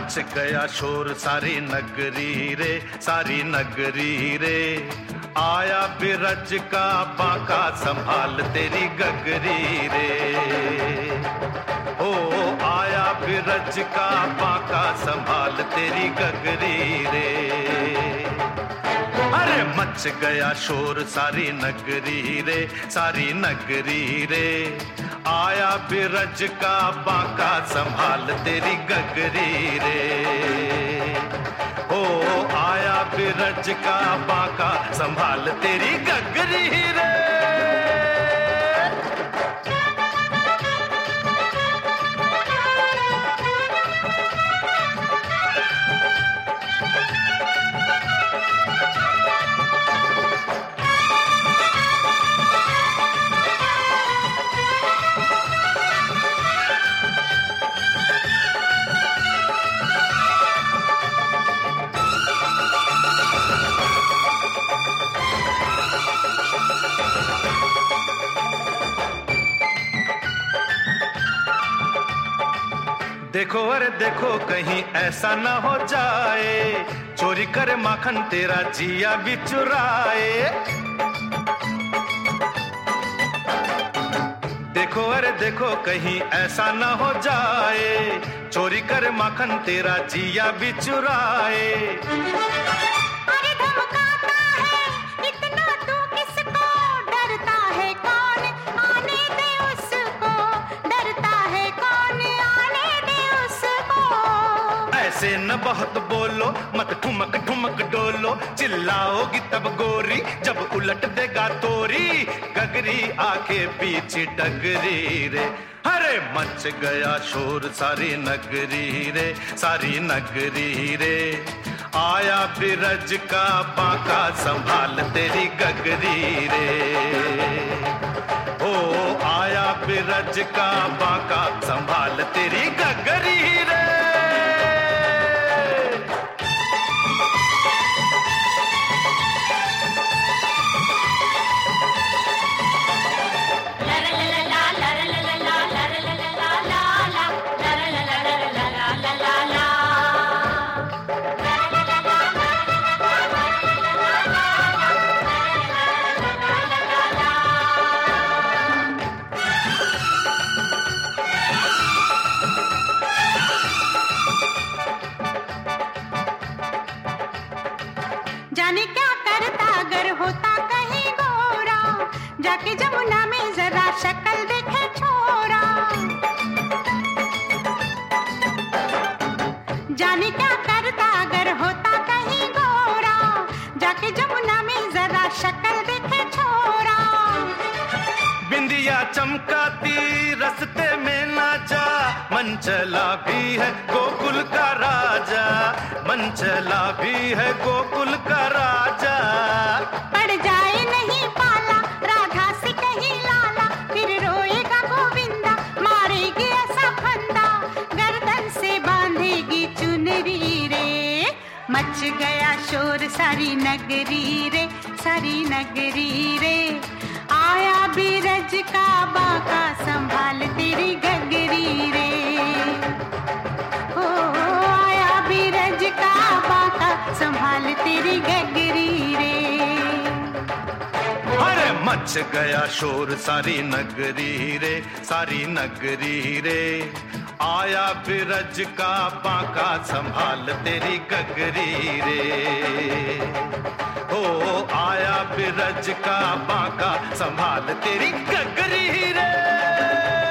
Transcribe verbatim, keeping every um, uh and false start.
Much गया शोर सारी नगरी रे, सारी नगरी रे। आया बिरज का बांका संभाल तेरी गगरी रे। ओ आया बिरज का बांका संभाल तेरी गगरी रे। अरे मच गया शोर सारी नगरी रे, सारी नगरी रे। आया बिरज का बांका संभाल तेरी गगरी रे। ओ आया बिरज का बांका संभाल तेरी गगरी रे। देखो अरे देखो कहीं ऐसा ना हो जाए, चोरी करे माखन तेरा जिया भी चुराए। देखो अरे देखो कहीं ऐसा ना हो जाए, चोरी करे माखन तेरा जिया भी चुराए। अरे धमकाता है इतना तू किसको, डरता है कौन आने दे उसको, डरता है कौन आने दे उसको। ऐसे न बहुत बोलो, मत ठुमक ठुमक डोलो, चिल्लाओगी तब गोरी जब उलट देगा तोरी गगरी आके बीच डगरी रे। अरे मच गया शोर सारी नगरी रे, सारी नगरी रे। आया बिरज का बांका संभाल तेरी गगरी रे। ओ आया बिरज का बांका संभाल तेरी गगरी रे। जाने क्या करता अगर होता कहीं गोरा, जाके जमुना में जरा शक्ल देखे छोरा। जाने क्या करता अगर होता कहीं गोरा, जाके जमुना में जरा शक्ल देखे छोरा। बिंदिया चमकाती रस्ते में ना जा, मन चला भी है गोकुल का राजा, मन चला भी है गोकुल का राजा। पड़ जाए नहीं पाला राधा से कहीं लाला, फिर रोएगा गोविंदा मारेगी ऐसा फंदा, गर्दन से बांधेगी चुनरी रे। मच गया शोर सारी नगरी रे, सारी नगरी रे। आया बिरज का बांका संभाल तेरी गगरी रे। ओ आया बिरज का बांका संभाल तेरी गगरी रे। अरे मच गया शोर सारी नगरी रे, सारी नगरी रे। आया बिरज का बांका संभाल तेरी गगरी रे। ओ आया बिरज का बांका संभाल तेरी गगरी रे।